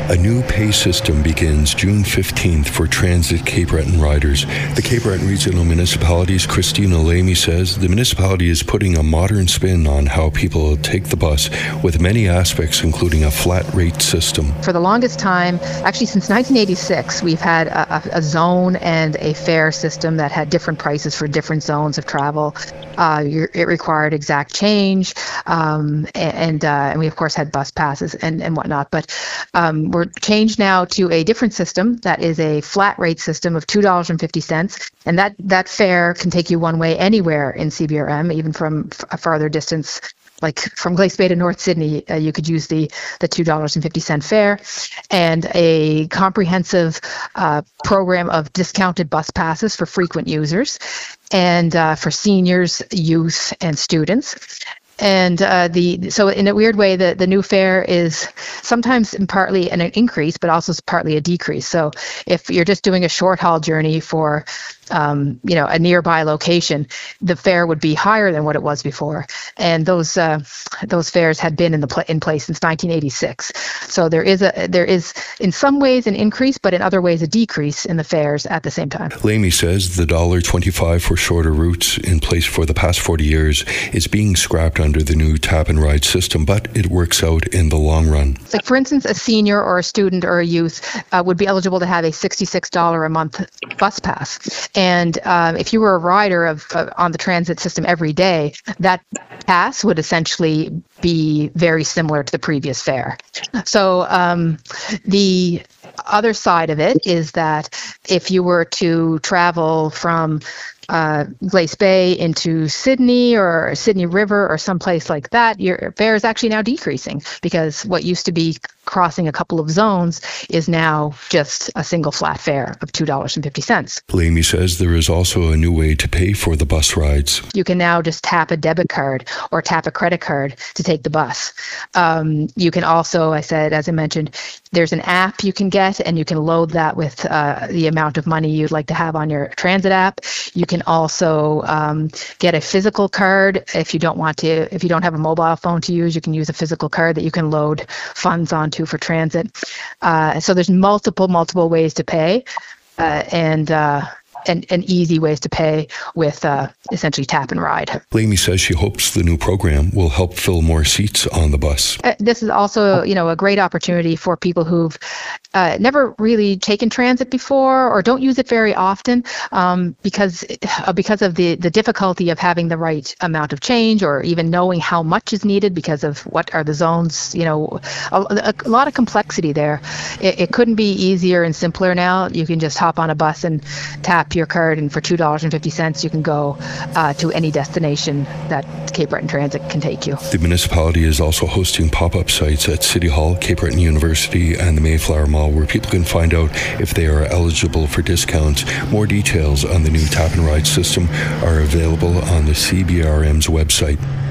A new pay system begins June 15th for Transit Cape Breton riders. The Cape Breton Regional Municipality's Christina Lamy says the municipality is putting a modern spin on how people take the bus, with many aspects including a flat rate system. For the longest time, actually since 1986, we've had a zone and a fare system that had different prices for different zones of travel. It required exact change, and we of course had bus passes and whatnot. But we're changed now to a different system that is a flat rate system of $2.50, and that fare can take you one way anywhere in CBRM, even from a farther distance. Like from Glace Bay to North Sydney, you could use the $2.50 fare, and a comprehensive program of discounted bus passes for frequent users, and for seniors, youth, and students. And so in a weird way, the new fare is sometimes partly an increase, but also partly a decrease. So if you're just doing a short haul journey for a nearby location, the fare would be higher than what it was before. And those fares had been in place since 1986. So there is in some ways an increase, but in other ways a decrease in the fares at the same time. Lamy says the $1.25 for shorter routes in place for the past 40 years is being scrapped under the new tap and ride system, but it works out in the long run. Like for instance, a senior or a student or a youth would be eligible to have a $66 a month bus pass. And if you were a rider on the transit system every day, that pass would essentially be very similar to the previous fare. So the other side of it is that if you were to travel from Glace Bay into Sydney or Sydney River or someplace like that, your fare is actually now decreasing, because what used to be crossing a couple of zones is now just a single flat fare of $2.50. Lamy says there is also a new way to pay for the bus rides. You can now just tap a debit card or tap a credit card to take the bus. You can also, as I mentioned, there's an app you can get, and you can load that with the amount of money you'd like to have on your transit app. You can also get a physical card if you don't have a mobile phone to use. You can use a physical card that you can load funds onto for transit. So there's multiple ways to pay, and easy ways to pay with essentially tap and ride. Lamy says she hopes the new program will help fill more seats on the bus. This is also, a great opportunity for people who've never really taken transit before or don't use it very often, because of the difficulty of having the right amount of change, or even knowing how much is needed because of what are the zones. A lot of complexity there. It couldn't be easier and simpler now. You can just hop on a bus and tap your card, and for $2.50 you can go to any destination that Cape Breton Transit can take you. The municipality is also hosting pop-up sites at City Hall, Cape Breton University, and the Mayflower Mall, where people can find out if they are eligible for discounts. More details on the new tap and ride system are available on the CBRM's website.